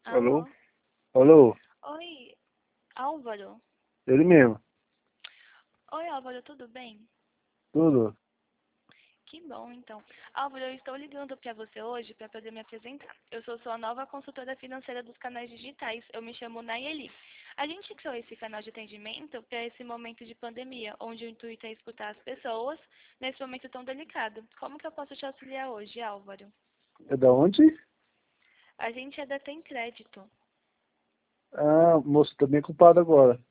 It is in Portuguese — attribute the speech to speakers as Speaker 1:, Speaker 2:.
Speaker 1: Alô?
Speaker 2: Alô?
Speaker 1: Alô?
Speaker 2: Oi, Álvaro?
Speaker 1: Ele mesmo.
Speaker 2: Oi, Álvaro, tudo bem?
Speaker 1: Tudo?
Speaker 2: Que bom, então. Álvaro, eu estou ligando para você hoje para poder me apresentar. Eu sou sua nova consultora financeira dos canais digitais. Eu me chamo Nayeli. A gente criou esse canal de atendimento para esse momento de pandemia, onde o intuito é escutar as pessoas nesse momento tão delicado. Como que eu posso te auxiliar hoje, Álvaro?
Speaker 1: É da onde?
Speaker 2: A gente é da Tem Crédito.
Speaker 1: Ah, moço, tô bem ocupado agora.